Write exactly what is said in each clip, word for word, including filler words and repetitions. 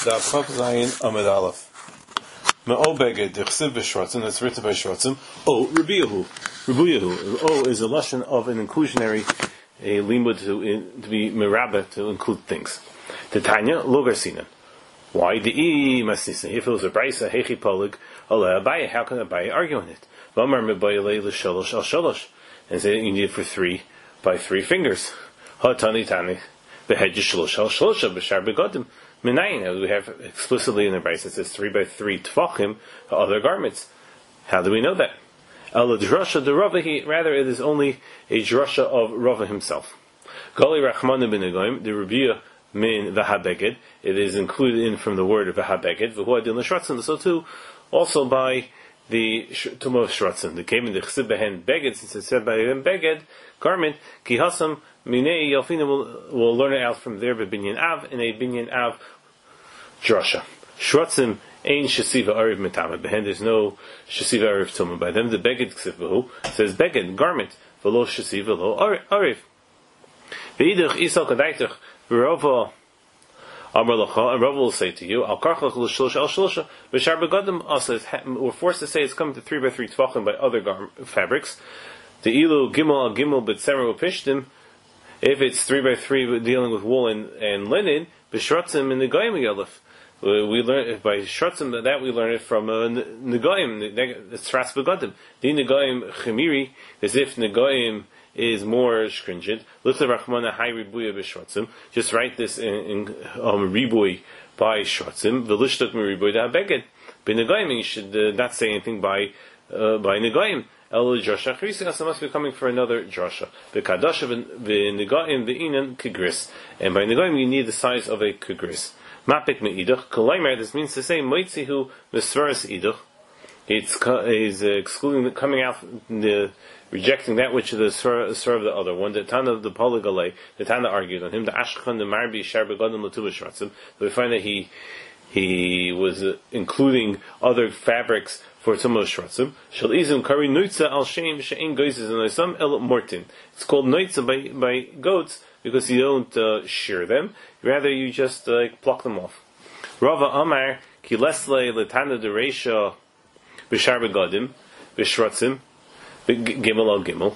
Daf Chav Zayin Amid Aleph. Me'o beged dechsiv b'shrotzim. That's written by Shrotzim. Oh, Rabbi Yehu. Rabbi Yehu. Oh is a lesson of an inclusionary, a limud to in, to be merabah to include things. Titania logar sinan. Why the e masnisa? If it was a brisa hechi polig aleh abaye, how can Abaye argue on it? V'amar mebayilei l'shalosh al shalosh, and say you need it for three by three fingers. Ha tani tani behedj shalosh al shalosha b'shar begodim. Minayin, as we have explicitly in the Brisa, it says three by three tefachim, other garments. How do we know that? El drasha de Rava, rather it is only a drasha of Rava himself. Gali Rachmana ben Egoim, the Rabbiya min v'habeged, it is included in from the word v'habeged, v'huadin l'shratzim, so too, also by the Tumah Shratzim. They came in the Chsib behen beged, since it said by them beged, garment, ki hasam minei yalfina, will will learn it out from there, but binyan av, in a binyan av drasha. Shratzim ein shesiva ariv metama, behen there's no shesiva ariv tumah. By them the beged Chsib behu says beged, garment, v'lo shesiva lo ariv. V'idach isal kadaitach v'rova Amar Lacha, and Rav will say to you, Al Karchach l'shlosh al shlosha, v'shar begadim also, we're forced to say it's coming to three by three tvachim by other gar- fabrics. The ilu gimel al gimel b'tzemer upishtim, if it's three by three dealing with wool and, and linen, b'shratzim in the goyim yalef. We learn by shratzim that we learn it from uh, negoyim, it's ras begadim. The negoyim chemiri, as if negoyim is more stringent. Just write this in, in um, ribui by shratzim. V'lishtok miribui da beged. B'negoyim, you should uh, not say anything by uh, by negoyim. El drasha chrisi, so must be coming for another drasha. V'kadasha v'negoyim v'inan kigris, and by negoyim you need the size of a kigris. Mapik me'idach kolaimer. This means to say moitzihu misvaras idach. It's is uh, excluding, coming out, the rejecting that which is the surah of the other one. The Tana of the Polygalei, the Tana argued on him. The Ashkan, the Marbi, Shar Begadim, Latuba Shratzim. We find that he he was uh, including other fabrics for Tumah Shratzim. Shal Izim Kari Noitza Al Shem Shein Goizes and some El Mortin. It's called Noitza by by goats because you don't uh, shear them. Rather, you just uh, pluck them off. Rava Amar Ki Lesle Latana de Reisha B'shar begadim, b'shratzim, gimel al gimel.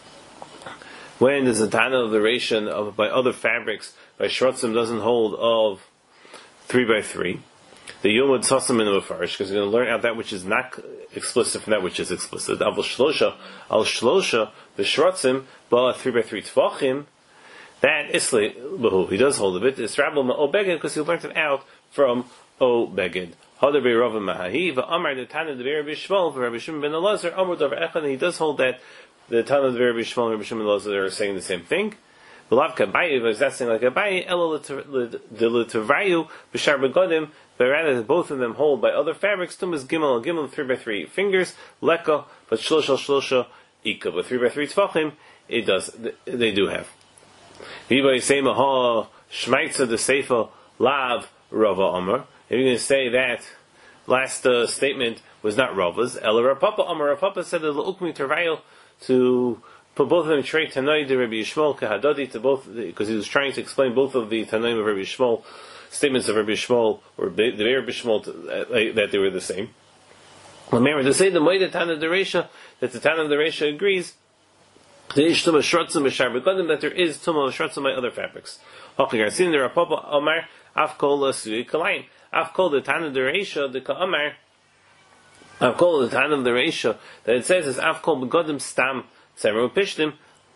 When there's a tana of the ration of by other fabrics, by shratzim doesn't hold of three by three. The yomad sasam in the mafarish, because you're going to learn out that which is not explicit from that which is explicit. Al shlosha, al shlosha, b'shratzim, ba three by three tefachim. That isle behu, he does hold of it. It's rabble ma'o beged because he learned it out from o beged. Hada be Rava Mahahi, v'amar the Tana de Rabbi Shmuel, Rabbi Shimon ben Elazar, Amar Davar Echad, and he does hold that the Tana de Rabbi Shmuel and Rabbi Shimon ben Elazar are saying the same thing. V'lav Abaye, but that's saying like Abaye, Elo de L'Tavayu, b'shar begodim, but rather both of them hold by other fabrics, Tumas Gimel, Gimel, three by three fingers, Leka, but Shlosha, Shlosha, Ika, but three by three Tvachim, it does, they do have. V'yibai Seima Ha, Shmaitza de Seifa, Lav, Rava Amar. If you're going to say that last uh, statement was not Rava's, Ela Rapapa, Amar Rapapa said that L'ukmi Tervayo to put both of them straight Tanai de Rabbi Yishmael Kahadadi to both, because he was trying to explain both of the Tanaim of Rabbi Yishmael, statements of Rabbi Yishmael, or the Rabbi Yishmael, uh, that they were the same. Remember, to say the Moed Tana de Reisha, that the Tana de Reisha agrees, there is Tumah Shratzim B'shar Begadim, that there is Tumah Shratzim by other fabrics. Hochi Garcin de Rapapa, Amar, Afkol Asui Kalayim. I've called the Tana de Reisha, the Ka'amar, I've called the Tana of the Reisha, that it says is I've called Begodim Stam, Several Pishtim.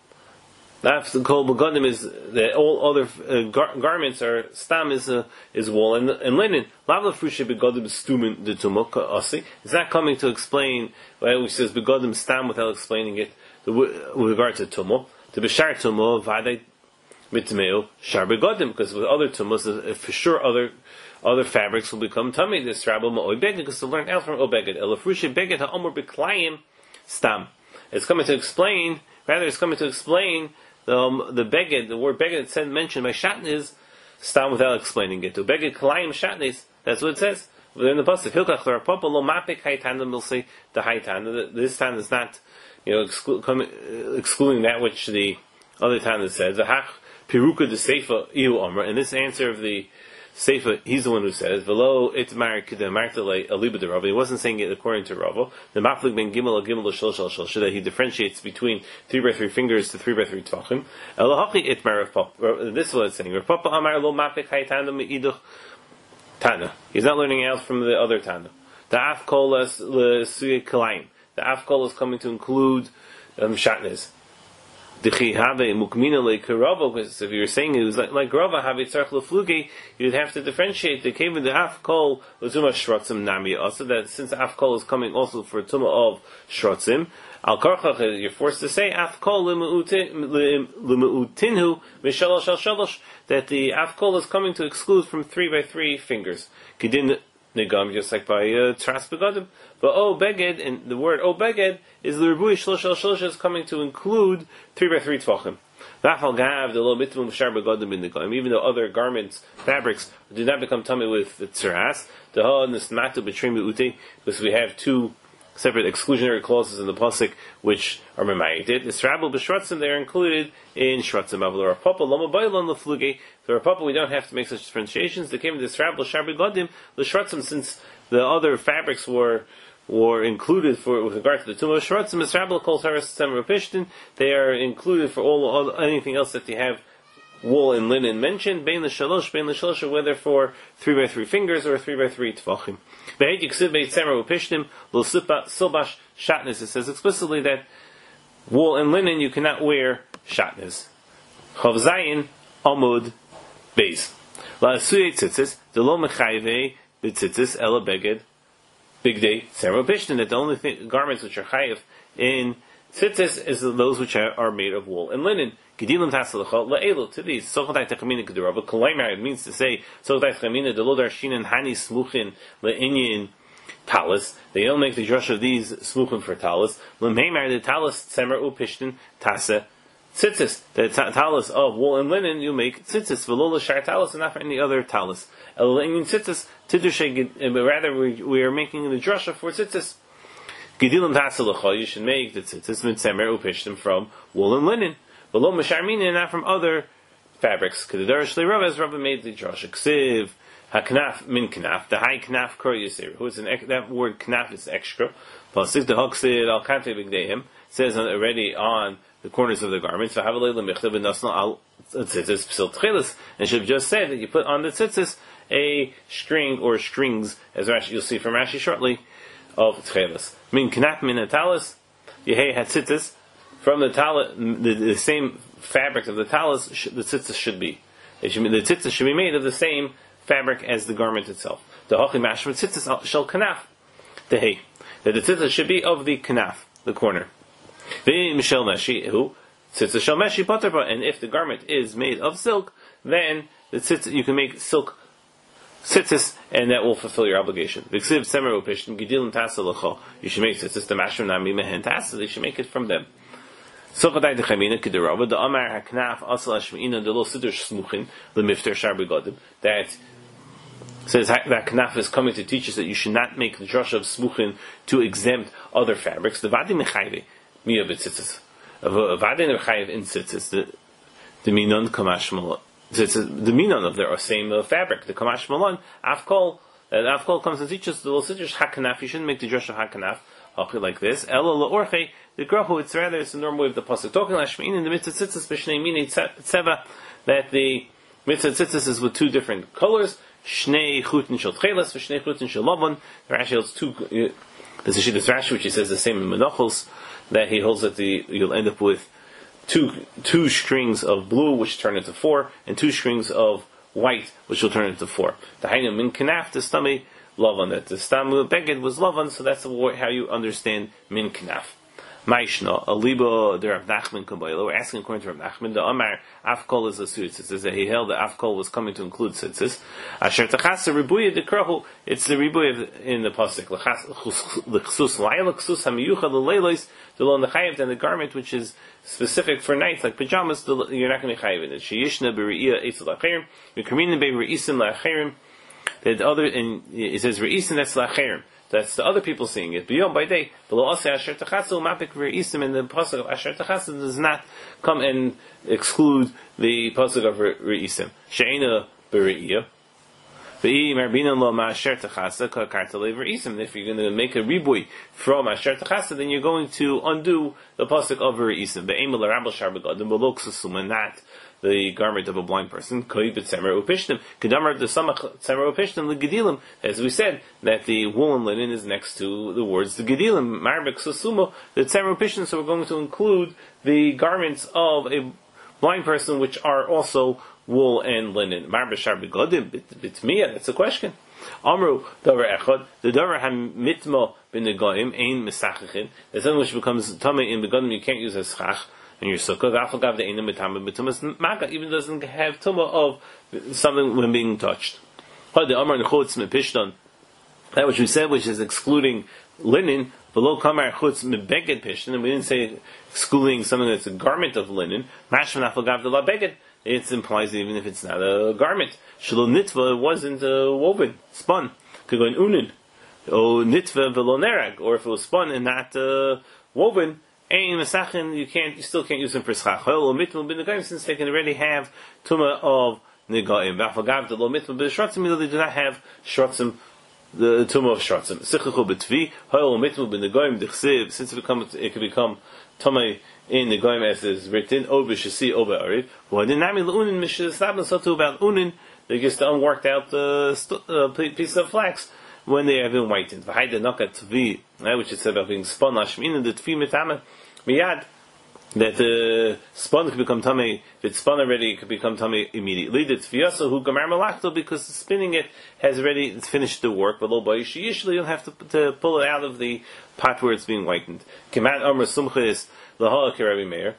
I've called Begodim is that all other uh, gar- garments are Stam is uh, is wool and, and linen. Lavla Frusha Begodim Stumin de Tumuk Asi. It's not coming to explain, well, it says Begodim Stam without explaining it the, with regard to Tumuk. To Bishar Tumuk, Vadai Mitmeo, Shar Begodim, because with other Tumus, for sure other Other fabrics will become tummy. This rabble ma'oy beged because to learn out from obeged. Elafrushi beged ha'omur b'klayim stam. It's coming to explain. Rather, it's coming to explain the um, the beged. The word beged said mentioned by shatnez stam without explaining it. To beged klayim shatnez. That's what it says. But in the pasuk hilkach l'rapapa lo mapik haytana. We'll say the haytana. This time is not, you know, exclu- coming, uh, excluding that which the other time it says. The hach piruka de seifa iu omra. And this answer of the Seifa, he's the one who says, "Velo itmar kedemartele aliba de Rava." He wasn't saying it according to Rava. The maflik ben gimel gimel shel shel shel that he differentiates between three by three fingers to three by three tvachim. Elahachi itmar of pop. This is what it's saying. Rav Papa amar lo mafik haytanu meiduch Tana. He's not learning out from the other Tana. The afkol is lesuye kalayim. The afkol is coming to include um, shatnez. Dichi have mukmina le karava. Because if you were saying it was like like rava have tzarch lefluge, you'd have to differentiate. The came with the afkol l'tuma shrotzim nami. Also that since the afkol is coming also for tuma of shrotzim, al karchach you're forced to say afkol lemeutinhu mishalosh al shalosh, that the afkol is coming to exclude from three by three fingers. Kedin negam, just like by uh, tras begadim. But o beged, and the word o beged is the ribui shlosh al shlosh is coming to include three by three tvachim. V'afal gav the lo mitzvah mushar begadim in negam. Even though other garments, fabrics do not become tummy with the tras, the ha nismatu b'trim beute, because we have two separate exclusionary clauses in the pasuk which are memayited. The srabel b'shratzim, they are included in shratzim. Avlo Rav Papa lama bailon lefluge. For Rav Papa, we don't have to make such differentiations. They came to the srabel shar begadim l'shratzim, since the other fabrics were were included for with regard to the tumah shratzim. Srabel kol saras tzemer pishtin. They are included for all, all anything else that they have wool and linen mentioned, bein l'shalosh, bein l'shalosh, whether for three by three fingers or three by three tvachim. Be'ed yiksiv beit tzemer upishtim lo silbash shatnez. It says explicitly that wool and linen you cannot wear shatnez. Chav zayin amud beis la'asuyei tzitzis delo mechayvei b'tzitzis ela beged big day tzemer upishtim. That the only thing, garments which are chayiv in tzitzis is those which are, are made of wool and linen. Gedilim tasalacha la'elu to these sochatai techamina kedurava kolaymar. It means to say sochatai techamina the lodar shinan hani smuchin le'inyin talis. They don't make the drush of these smuchin for talis. L'meimar the talis tzemer upishtin tasa tzitzis. The talis of wool and linen you make tzitzis v'lo l'shar talis and not for any other talis. El le'inyin tzitzis tidushay. But rather we, we are making the drasha for tzitzis. Gedilim tasalacha, you should make the tzitzis mitzemer upishtin from wool and linen. But lo misharmina, not from other fabrics. Because the Darash Le'Rav, as Rabbi made the drasha, ksiv haknaf min knaf, the high knaf kor yisir. Who is an that word knaf is extra. Pasik the haksid al kante b'gdeim says already on the corners of the garments. V'havalei lemichtav v'nasna al tzitzis psil tchelis, and should have just said that you put on the tzitzis a string or strings, as Rashi, you'll see from Rashi shortly, of tchelis. Min knaf min atalis yehei hatzitzis. From the talis, the, the same fabric of the talis, the tzitzis should be. It should be. The tzitzis should be made of the same fabric as the garment itself. The hachim mashma tzitzis shel kanaf. The hay. That the tzitzis should be of the kanaf, the corner. The mishel meshi who tzitzis shel meshi paterba. And if the garment is made of silk, then the tzitzis you can make silk tzitzis, and that will fulfill your obligation. V'ksiv semer upishtim gedilim tasa l'cha. You should make tzitzis the mashma nami mehen tasa. They should make it from them. Sochatai techamina kederava the amar haknaf asal hashmeina the lo siddur smuchin the mifter shar begadim. That says that knaf is coming to teach us that you should not make the drush of smuchin to exempt other fabrics. The vadi mechayve miya b'tzitzis. Vadi mechayve in tzitzis the the minon kamash malon. The minon of their same uh, fabric, the kamash malon afkol. That afkol comes and teaches the lo siddur haknaf. You shouldn't make the drush of haknaf like this. Elo laorche. The grahu, it's rather, it's the normal way of the pasuk. Talking lashmein in the mitzvah tzitzis b'shnei mini tzeva, that the mitzvah tzitzis is with two different colors. Shnei chutin shel tchelas, v'shnei chutin shel lavan. Rashi holds two. Uh, there's a shittas Rashi which he says the same in Menachos, that he holds that the you'll end up with two two strings of blue which turn into four, and two strings of white which will turn into four. The hainu min kanaf the stami lavan, that the stamu beged was lavan, so that's how you understand min kanaf. Maishna, a libo, the Rav Nachman Kabbalah. We're asking according to Rav Nachman, the Amar Afkol is a suit. It says that he held that Afkol was coming to include tzitzis. Asher Tachasa Ribuya de Krahu, it's the Ribuya in the Pasuk. L'chsus Laila, l'chsus Hamiyucha, l'leilois, the lo nechayev, and the garment which is specific for nights, like pajamas, you're not going to be chayev in it. Sheyishna b're'iyah eitzel la'cherim, v'kamina be're'isim la'cherim, that other, and it says re'isim, that's la'cherim. That's the other people seeing it. B'yom by day. Below also Asher Tachasa Mapik Re'isim, and the pasuk of Asher Tachasa does not come and exclude the pasuk of Re'isim. She'ena Bere'iyah. If you're going to make a ribui from asher techasa, then you're going to undo the pasuk of v'reisim. Not the garment of a blind person. As we said, that the wool and linen is next to the words the gedilim. The tzemer upishtim, so we're going to include the garments of a blind person, which are also wool and linen. That's a question. Amru davar echad, the davar hamitma b'negoim ein mesachichin. There's something which becomes tamei in begonim you can't use as schach in your sukkah. V'afagav the einam b'tamei b'tumas maga, even doesn't have tumah of something when being touched. The amar nechutz mepishton, that which we said, which is excluding linen. Below kamar chutz mebeged pishton, and we didn't say excluding something that's a garment of linen. Mashman afagav de la beged. It implies that even if it's not a garment, shelo nitva, it wasn't uh, woven, spun. Could go in unin, or nitva velo nerag, or if it was spun and not uh, woven, ein mesachin, you can't, you still can't use them for schach. Or mitma bin negaim, since they can already have tuma of negaim. V'afagav de lo mitma bin shrotzim, they do not have shrotzim, the tumah of shrotzim. Sichachu betvi, hoyol mitma bin negaim dichsev, since it becomes, it can become tumah in the Goyim as is written, Obe Shasi Obe Ariv. Well, the Nami L'Unin Mishasabin, so too about Unin, they just the unworked out uh, st- uh, piece of flax when they have been whitened. V'haida Nokat Tvi, which is said about being spun, Lashmin, the Tvi Mitama, Miyad, that the uh, spun could become Tamei, if it's spun already, it could become Tamei immediately. The Tviyaso, who Gamar Malachto, because spinning it has already it's finished the work, but Lo Bayish, usually you'll have to, to pull it out of the pot where it's being whitened. Kemat Amr Sumcha is Lahala Rabbi Meir,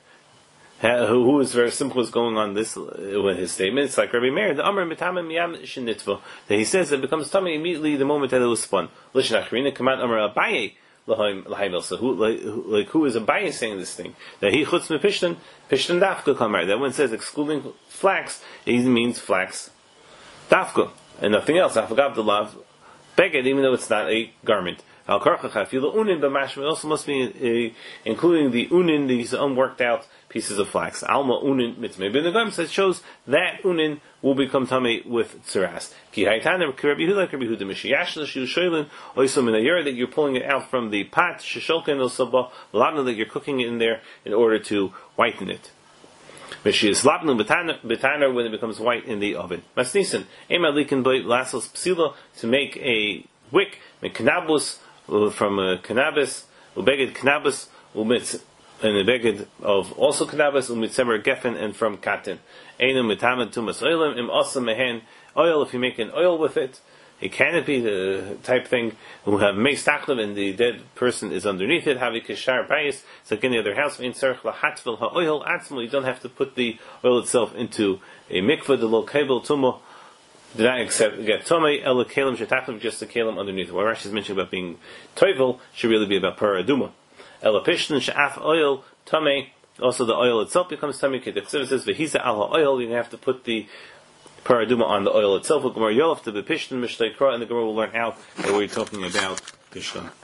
who, who is very simple is going on this with his statement. It's like Rabbi Meir, the Amr Mitama Miyam Shinitva, that he says it becomes tummy immediately the moment that it was spun. Lishnachrina Kamat Amr Abaye Lahaim Lahaim. So who like, who like who is Abaye saying this thing? That he chutz me pishtan pishtan dafka kamar. That when it says excluding flax, it means flax dafka and nothing else. I forgot the lav beged, even though it's not a garment. Al karchach feel unin b'mashma also must be uh, including the unin, these unworked out pieces of flax. Alma unin mitzvah. But the Gemara says shows that unin will become tamei with tzeras. Ki haytaner Rabbi Yehuda Rabbi Yehuda mishiyash l'shu shoylin oiso min ayur, that you're pulling it out from the pot shesholken el sabah ladna, that you're cooking it in there in order to whiten it. Mishiyas labnu betaner, when it becomes white in the oven. Masnisin ema likin boy lasos psila, to make a wick mekanabus from uh, cannabis, ubeged cannabis, umitz, and a beged of also cannabis, umitzemer geffen, and from cotton. Einum mitamed tumas oilim, im also mehen oil, if you make an oil with it, a canopy, the type thing, who have meis tachlim, and the dead person is underneath it, havi kishar bayis, it's like any other house, in tzarech lahatvel ha-oil atzmo, you don't have to put the oil itself into a mikvah, the lo kabel tumo, did not accept get tomei ela kalim shetachlim, just the kalim underneath. What Rashi is mentioning about being toivel should really be about paraduma. Ela pishtin she'af oil tomei, also the oil itself becomes tomei. Kedechsev says v'hisa al ha'oil, you have to put the paraduma on the oil itself. Gemara yolaf to be pishtin mishtei kra, and the Gemara will learn out that we're talking about pishtin.